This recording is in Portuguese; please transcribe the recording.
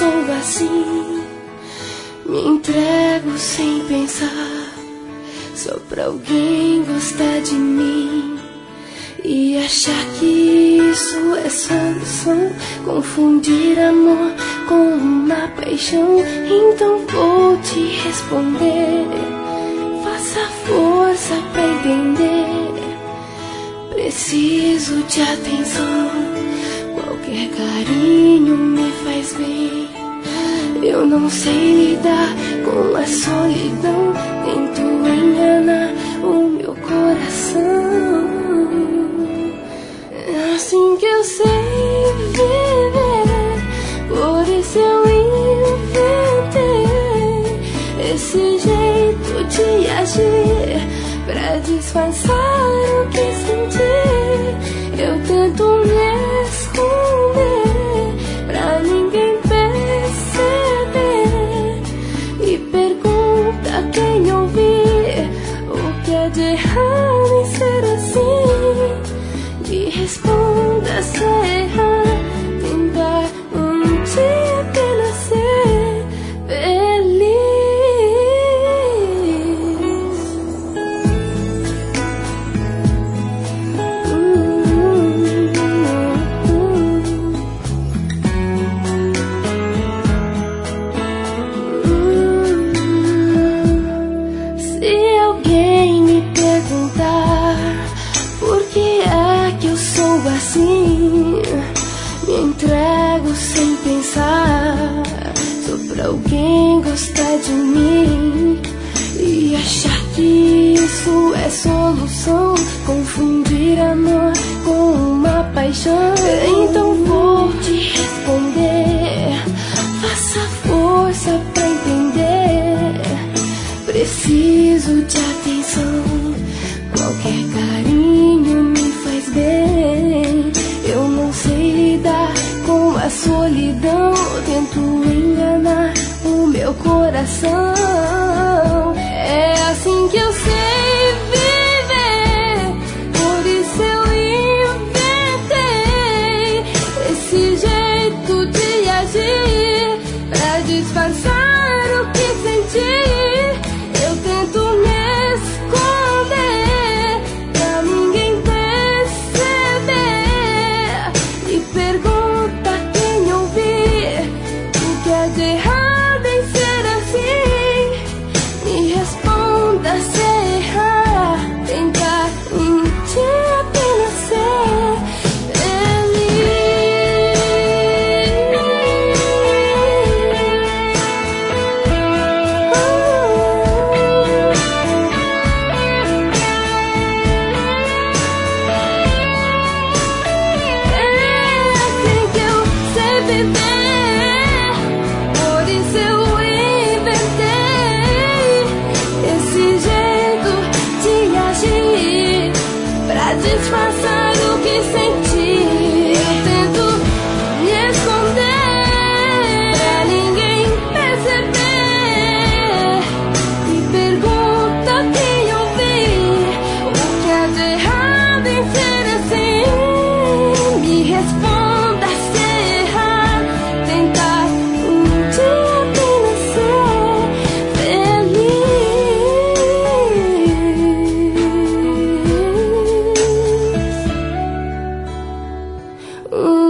sou assim. Me entrego sem pensar, só pra alguém gostar de mim e achar que isso é solução. Confundir amor com uma paixão. Então vou te responder, faça força pra entender. Preciso de atenção, qualquer carinho me faz bem. Eu não sei lidar com a solidão, tento enganar o meu coração. É assim que eu sei viver, por isso eu inventei esse jeito de agir pra disfarçar o que senti. Eu tento me esconder pra ninguém perceber e pergunta a quem ouvir o que é de errado em ser assim. Me responda se errar, tentar um dia apenas ser feliz. Se alguém me perguntar por que é que eu sou assim, me entrego sem pensar, só pra alguém gostar de mim e achar que isso é solução. Confundir amor com uma paixão. Então vou te responder, faça força pra entender. Preciso de atenção, qualquer carinho me faz bem. Eu não sei lidar com a solidão, tento enganar o meu coração. É assim que eu sei viver, por isso eu inventei esse jeito de agir pra disfarçar o que senti. Eu tento me esconder pra ninguém perceber e pergunta a quem ouvir o que é de errado em ser assim. Me responda se errar, tentar um dia apenas ser por isso eu inventei esse jeito de agir pra disfarçar o que senti. Eu tento me esconder pra ninguém perceber e pergunta a quem ouvir o que é de errado em ser assim. Me responda se errar, tentar um dia apenas ser feliz.